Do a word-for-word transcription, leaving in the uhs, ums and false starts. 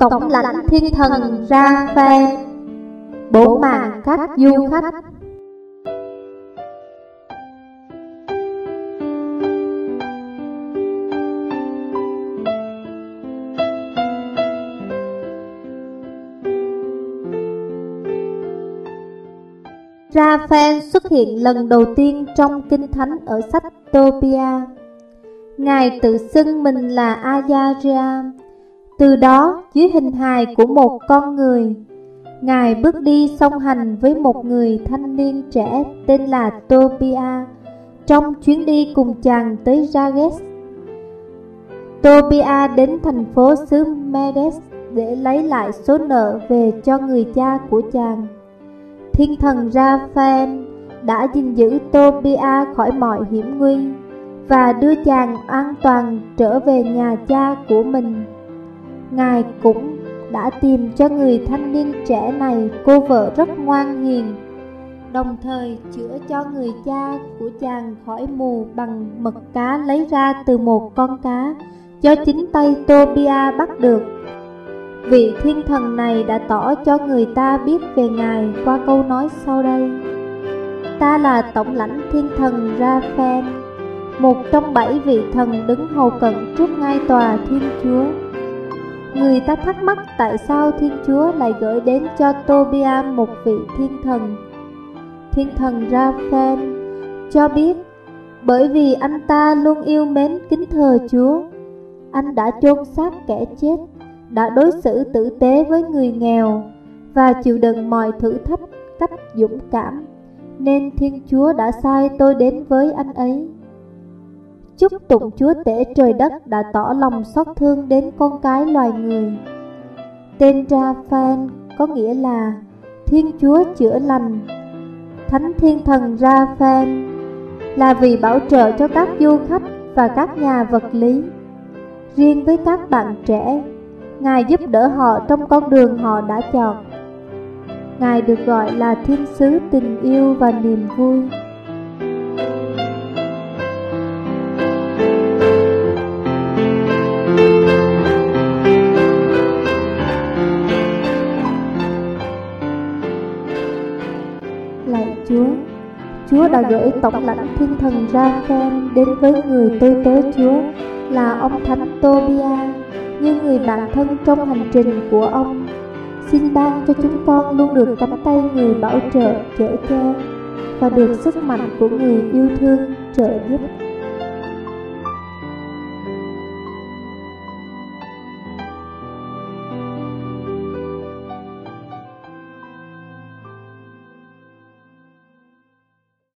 Tổng lãnh thiên thần Raphael bổ mạng các du khách. Raphael xuất hiện lần đầu tiên trong Kinh Thánh ở sách Tobia. Ngài tự xưng mình là Azaria. Từ đó, dưới hình hài của một con người, Ngài bước đi song hành với một người thanh niên trẻ tên là Tobia trong chuyến đi cùng chàng tới Rages. Tobia đến thành phố xứ Medes để lấy lại số nợ về cho người cha của chàng. Thiên thần Raphael đã gìn giữ Tobia khỏi mọi hiểm nguy và đưa chàng an toàn trở về nhà cha của mình. Ngài cũng đã tìm cho người thanh niên trẻ này cô vợ rất ngoan hiền, đồng thời chữa cho người cha của chàng khỏi mù bằng mật cá lấy ra từ một con cá do chính tay Tobia bắt được. Vị thiên thần này đã tỏ cho người ta biết về Ngài qua câu nói sau đây: Ta là tổng lãnh thiên thần Raphael, một trong bảy vị thần đứng hầu cận trước ngai tòa Thiên Chúa. Người ta thắc mắc tại sao Thiên Chúa lại gửi đến cho Tobia một vị thiên thần. Thiên thần Raphael cho biết bởi vì anh ta luôn yêu mến kính thờ Chúa. Anh đã chôn xác kẻ chết, đã đối xử tử tế với người nghèo và chịu đựng mọi thử thách cách dũng cảm, nên Thiên Chúa đã sai tôi đến với anh ấy. Chúc tụng Chúa Tể trời đất đã tỏ lòng xót thương đến con cái loài người. Tên Raphael có nghĩa là Thiên Chúa chữa lành. Thánh thiên thần Raphael là vị bảo trợ cho các du khách và các nhà vật lý. Riêng với các bạn trẻ, Ngài giúp đỡ họ trong con đường họ đã chọn. Ngài được gọi là thiên sứ tình yêu và niềm vui. Lạy Chúa, Chúa đã gửi tổng lãnh thiên thần Raphael đến với người tôi tớ Chúa là ông thánh Tobia như người bạn thân trong hành trình của ông. Xin ban cho chúng con luôn được cánh tay người bảo trợ chở che và được sức mạnh của người yêu thương trợ giúp.